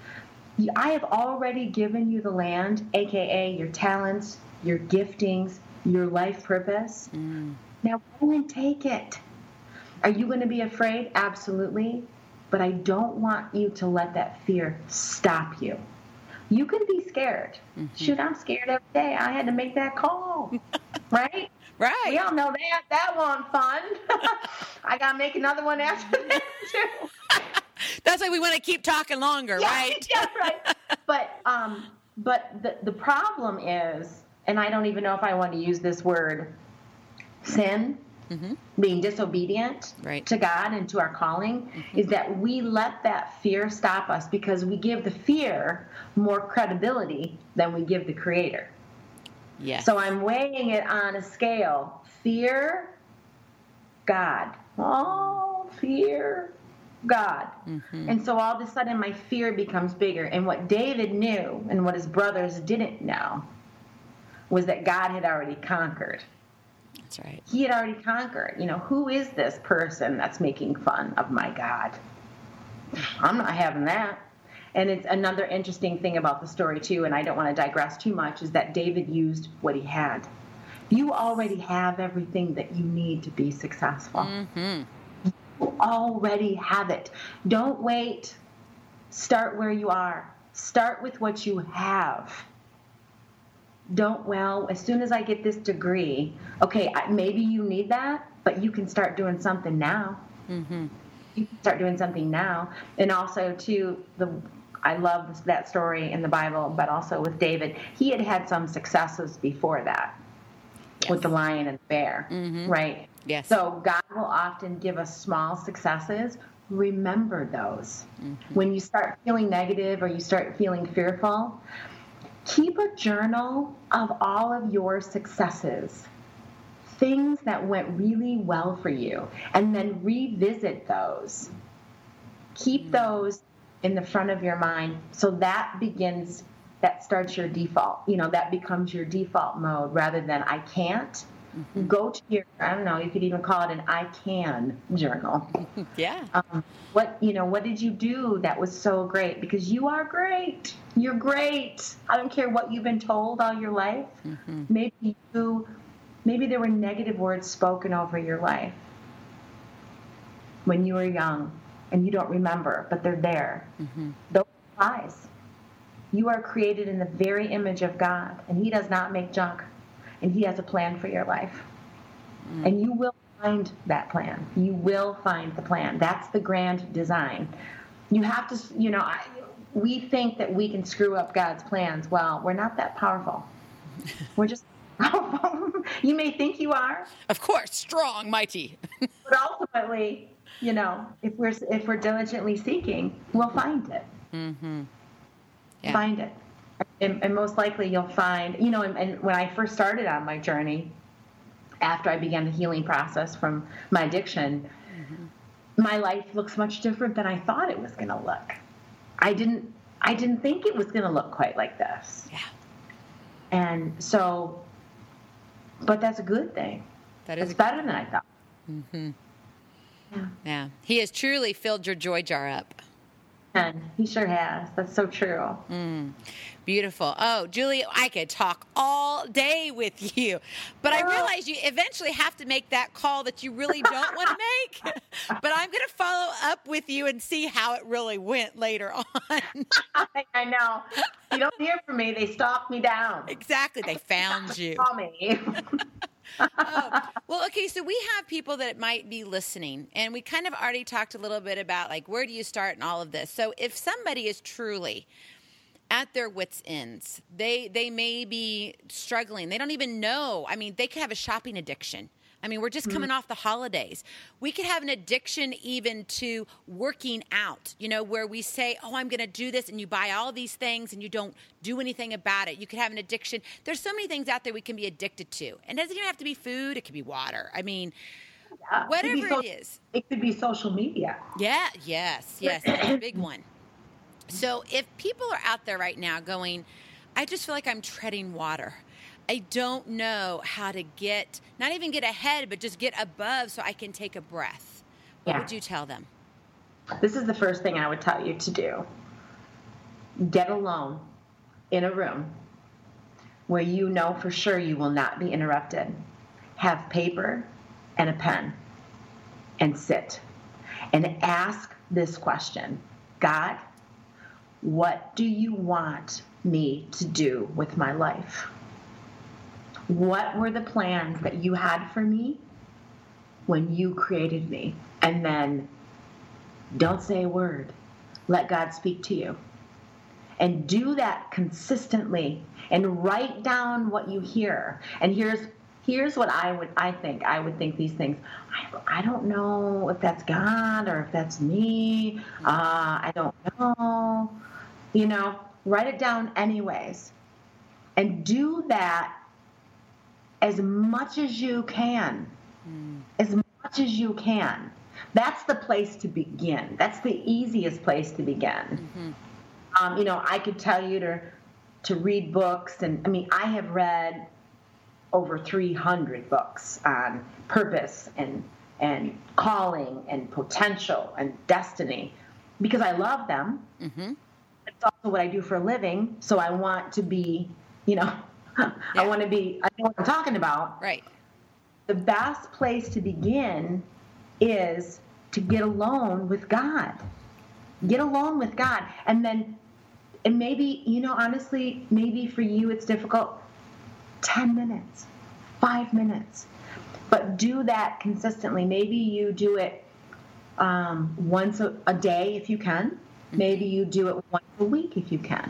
I have already given you the land, a k a your talents, your giftings, your life purpose. Mm. Now go and take it. Are you going to be afraid? Absolutely. But I don't want you to let that fear stop you. You can be scared. Mm-hmm. Shoot, I'm scared every day. I had to make that call. Right? Right. We all know that. That wasn't fun. I got to make another one after that, too. That's why we want to keep talking longer, yeah, right? Yeah, right. But um, but the the problem is, and I don't even know if I want to use this word, sin, mm-hmm. being disobedient right. to God and to our calling, mm-hmm. is that we let that fear stop us because we give the fear more credibility than we give the Creator. Yes. So I'm weighing it on a scale. Fear, God. Oh, fear, God. Mm-hmm. And so all of a sudden my fear becomes bigger. And what David knew and what his brothers didn't know was that God had already conquered. That's right. He had already conquered. You know, who is this person that's making fun of my God? I'm not having that. And it's another interesting thing about the story, too, and I don't want to digress too much, is that David used what he had. You already have everything that you need to be successful. Mm-hmm. You already have it. Don't wait. Start where you are. Start with what you have. Don't, well, as soon as I get this degree, okay, maybe you need that, but you can start doing something now. Mm-hmm. You can start doing something now. And also, too, the I love that story in the Bible, but also with David. He had had some successes before that yes. with the lion and the bear, mm-hmm. right? Yes. So God will often give us small successes. Remember those. Mm-hmm. When you start feeling negative or you start feeling fearful, keep a journal of all of your successes, things that went really well for you, and then revisit those. Keep mm-hmm. those in the front of your mind, so that begins, that starts your default, you know, that becomes your default mode rather than I can't. Mm-hmm. Go to your, I don't know, you could even call it an I can journal. Yeah. Um, what, you know, what did you do that was so great? Because you are great. You're great. I don't care what you've been told all your life. Mm-hmm. Maybe you, maybe there were negative words spoken over your life when you were young and you don't remember, but they're there. Mm-hmm. Those are lies. You are created in the very image of God, and He does not make junk, and He has a plan for your life. Mm. And you will find that plan. You will find the plan. That's the grand design. You have to, you know, I, we think that we can screw up God's plans. Well, we're not that powerful. We're just powerful. You may think you are. Of course, strong, mighty. But ultimately, you know, if we're if we're diligently seeking, we'll find it. Mm-hmm. Yeah. Find it. And, and most likely you'll find, you know, and, and when I first started on my journey, after I began the healing process from my addiction, mm-hmm. my life looks much different than I thought it was going to look. I didn't, I didn't think it was going to look quite like this. Yeah. And so, but that's a good thing. That is it's better than I thought. Mm-hmm. Yeah. Yeah. He has truly filled your joy jar up. And he sure has. That's so true. Mm, beautiful. Oh, Julie, I could talk all day with you, but I realize you eventually have to make that call that you really don't want to make. But I'm going to follow up with you and see how it really went later on. I know. You don't hear from me. They stalk me down. Exactly. They found you. Call me. Oh, well, okay, so we have people that might be listening, and we kind of already talked a little bit about, like, where do you start and all of this. So if somebody is truly at their wits' ends, they they may be struggling. They don't even know. I mean, they could have a shopping addiction. I mean, we're just coming mm-hmm. off the holidays. We could have an addiction even to working out, you know, where we say, oh, I'm going to do this, and you buy all these things, and you don't do anything about it. You could have an addiction. There's so many things out there we can be addicted to. And it doesn't even have to be food. It could be water. I mean, yeah, whatever it, so- it is. It could be social media. Yeah, yes, yes. That's a big one. So if people are out there right now going, I just feel like I'm treading water. I don't know how to get, not even get ahead, but just get above so I can take a breath. What yeah. would you tell them? This is the first thing I would tell you to do. Get alone in a room where you know for sure you will not be interrupted. Have paper and a pen and sit and ask this question. God, what do you want me to do with my life? What were the plans that you had for me when you created me? And then don't say a word. Let God speak to you. And do that consistently and write down what you hear. And here's here's what I would I think. I would think these things. I, I don't know if that's God or if that's me. Uh, I don't know. You know, write it down anyways. And do that as much as you can, mm. as much as you can. That's the place to begin. That's the easiest place to begin. Mm-hmm. Um, you know, I could tell you to to read books, and I mean, I have read over three hundred books on purpose and and calling and potential and destiny because I love them. Mm-hmm. It's also what I do for a living, so I want to be, you know. Yeah. I want to be, I know what I'm talking about. Right. The best place to begin is to get alone with God. Get alone with God. And then, and maybe, you know, honestly, maybe for you it's difficult. ten minutes, five minutes. But do that consistently. Maybe you do it um, once a, a day if you can. Mm-hmm. Maybe you do it once a week if you can.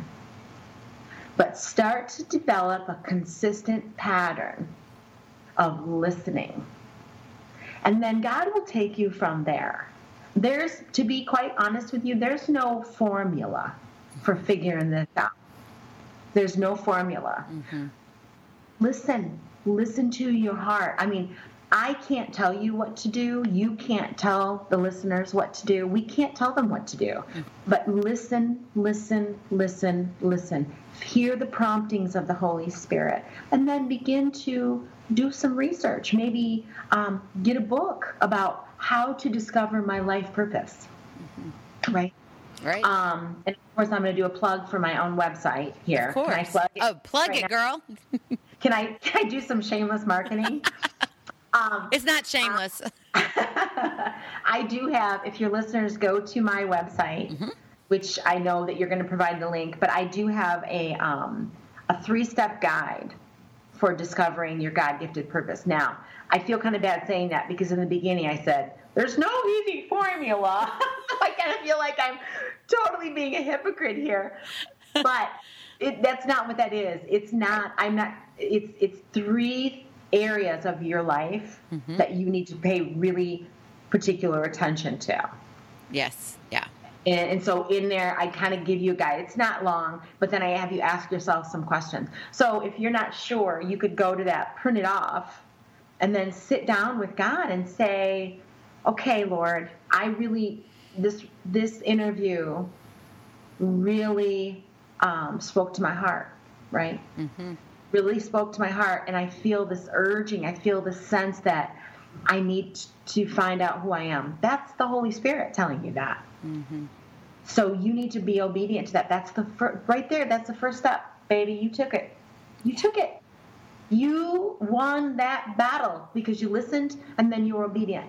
But start to develop a consistent pattern of listening. And then God will take you from there. There's, to be quite honest with you, there's no formula for figuring this out. There's no formula. Mm-hmm. Listen. Listen to your heart. I mean, I can't tell you what to do. You can't tell the listeners what to do. We can't tell them what to do. But listen, listen, listen, listen. Hear the promptings of the Holy Spirit, and then begin to do some research. Maybe um, get a book about how to discover my life purpose. Mm-hmm. Right? Right. Um, and of course, I'm going to do a plug for my own website here. Of course. Can I plug it? Oh, plug right it, now? girl. Can I can I do some shameless marketing? um, it's not shameless. I do have, if your listeners go to my website, mm-hmm. which I know that you're going to provide the link, but I do have a um, a three-step guide for discovering your God-gifted purpose. Now, I feel kind of bad saying that because in the beginning I said, there's no easy formula. I kind of feel like I'm totally being a hypocrite here. But it, that's not what that is. It's not, I'm not, it's it's three areas of your life mm-hmm. that you need to pay really particular attention to. Yes, yeah. And, and so in there, I kind of give you a guide. It's not long, but then I have you ask yourself some questions. So if you're not sure, you could go to that, print it off, and then sit down with God and say, okay, Lord, I really, this this interview really um, spoke to my heart, right? Mm-hmm. Really spoke to my heart, and I feel this urging, I feel this sense that I need to find out who I am. That's the Holy Spirit telling you that. Mm-hmm. So you need to be obedient to that. That's the fir- right there. That's the first step, baby. You took it. You took it. You won that battle because you listened and then you were obedient.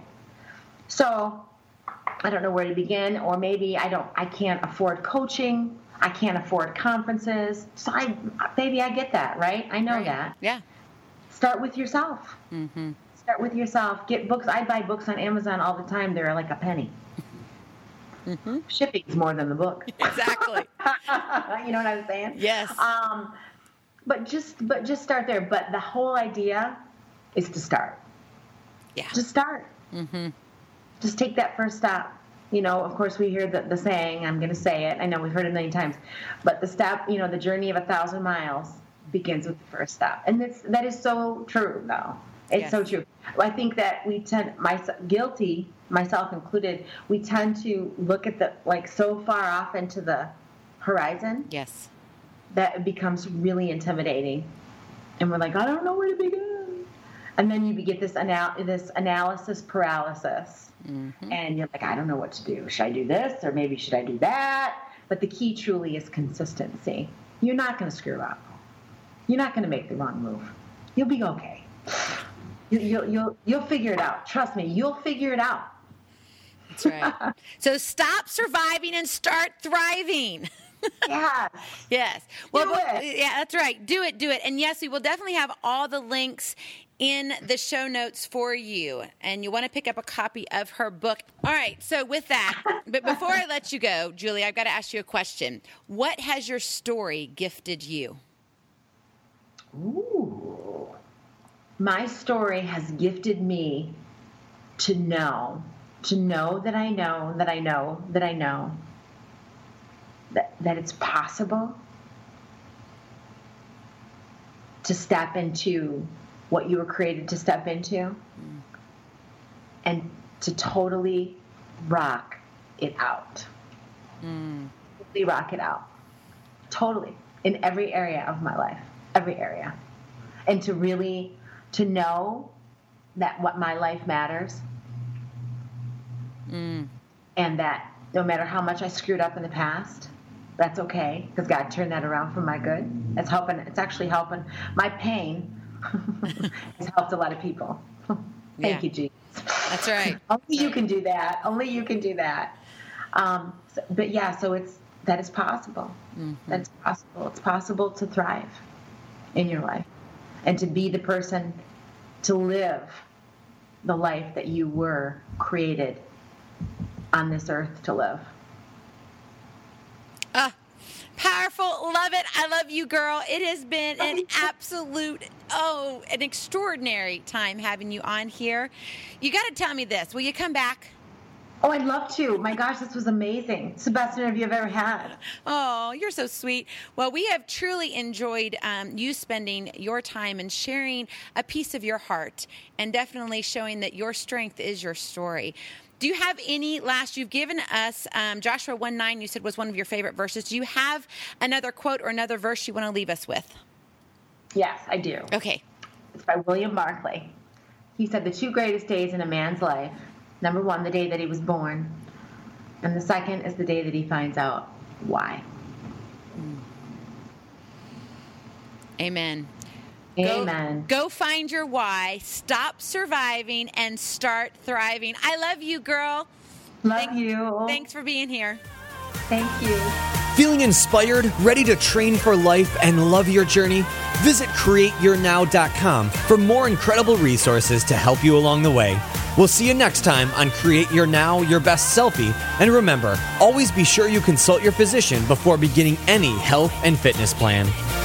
So I don't know where to begin, or maybe I don't. I can't afford coaching. I can't afford conferences. So I, baby, I get that, right? I know right. that. Yeah. Start with yourself. Mm-hmm. Start with yourself. Get books. I buy books on Amazon all the time. They're like a penny. Mm-hmm. Shipping's more than the book. Exactly. You know what I'm saying? Yes. Um, but just but just start there. But the whole idea is to start. Yeah. Just start. Mm-hmm. Just take that first step. You know, of course, we hear the, the saying, I'm going to say it. I know we've heard it a million times. But the step, you know, the journey of a thousand miles begins with the first step. And that's, that is so true, though. It's yes. so true. I think that we tend, my, guilty, myself included, we tend to look at the, like, so far off into the horizon. Yes. That it becomes really intimidating. And we're like, I don't know where to begin. And then you get this, anal- this analysis paralysis. Mm-hmm. And you're like, I don't know what to do. Should I do this? Or maybe should I do that? But the key truly is consistency. You're not going to screw up. You're not going to make the wrong move. You'll be okay. You, you'll, you'll, you'll figure it out. Trust me, you'll figure it out. That's right. So stop surviving and start thriving. Yes. Yes. Well, do but, it. Yeah, that's right. Do it, do it. And yes, we will definitely have all the links in the show notes for you. And you want to pick up a copy of her book. All right. So with that, but before I let you go, Julie, I've got to ask you a question. What has your story gifted you? Ooh. My story has gifted me to know, to know that I know, that I know, that I know, that, that it's possible to step into what you were created to step into mm. and to totally rock it out. Mm. Totally rock it out. Totally. In every area of my life. Every area. And to really, to know that what my life matters. Mm. And that no matter how much I screwed up in the past, that's okay, because God turned that around for my good. It's helping. It's actually helping. My pain has helped a lot of people. Thank yeah. you, Jesus. That's right. Only That's you right. can do that. Only you can do that. Um, so, but yeah, so it's that is possible. Mm-hmm. That's possible. It's possible to thrive in your life and to be the person to live the life that you were created on this earth to live. Ah, powerful. Love it. I love you, girl. It has been an absolute, oh, an extraordinary time having you on here. You got to tell me this. Will you come back? Oh, I'd love to. My gosh, this was amazing. It's the best interview I've ever had. Oh, you're so sweet. Well, we have truly enjoyed um, you spending your time and sharing a piece of your heart and definitely showing that your strength is your story. Do you have any last, you've given us um, Joshua one nine, you said was one of your favorite verses. Do you have another quote or another verse you want to leave us with? Yes, I do. Okay. It's by William Barclay. He said the two greatest days in a man's life, number one, the day that he was born, and the second is the day that he finds out why. Amen. Amen. Go, go find your why, stop surviving, and start thriving. I love you, girl. Love Thank, you. Thanks for being here. Thank you. Feeling inspired, ready to train for life, and love your journey? Visit create your now dot com for more incredible resources to help you along the way. We'll see you next time on Create Your Now, Your Best Selfie. And remember, always be sure you consult your physician before beginning any health and fitness plan.